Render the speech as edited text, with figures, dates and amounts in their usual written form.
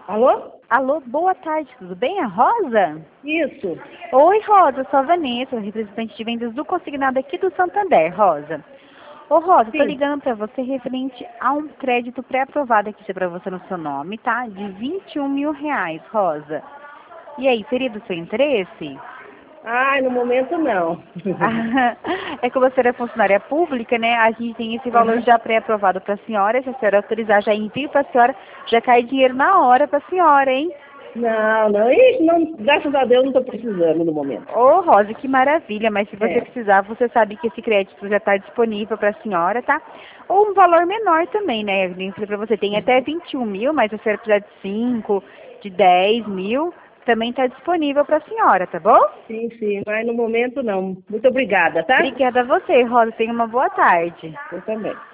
Alô? Alô, boa tarde, tudo bem? A Rosa? Isso. Oi, Rosa, eu sou a Vanessa, representante de vendas do Consignado aqui do Santander, Rosa. Ô, Rosa, tô Sim. ligando para você referente a um crédito pré-aprovado aqui para você no seu nome, tá? De R$ 21.000, Rosa. E aí, seria do seu interesse? Ai, no momento não. É que você é funcionária pública, né? A gente tem esse valor Aham. já pré-aprovado para a senhora. Se a senhora autorizar, já envio para a senhora, já cai dinheiro na hora para a senhora, hein? Não, não. Ih, não, graças a Deus não estou precisando no momento. Ô, Rosa, que maravilha, mas se você É. precisar, você sabe que esse crédito já está disponível para a senhora, tá? Ou um valor menor também, né? Eu nem falei para você, tem até 21.000, mas se a senhora precisar de 5, de 10.000, também está disponível para a senhora, tá bom? Sim, sim, mas no momento não. Muito obrigada, tá? Obrigada a você, Rosa. Tenha uma boa tarde. Eu também.